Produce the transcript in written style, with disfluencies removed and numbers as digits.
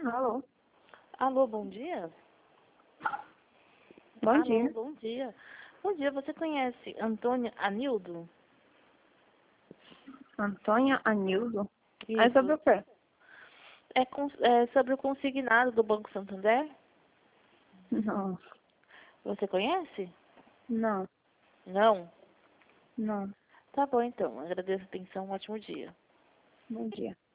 Alô? Alô, bom dia? Bom Alô, dia. bom dia. Bom dia, você conhece Antônia Anildo? Antônia Anildo? É sobre Isso. o quê? É sobre o consignado do Banco Santander? Não, Você conhece? não, Não? não. Tá bom, então. Agradeço a atenção. Um ótimo dia. Bom dia.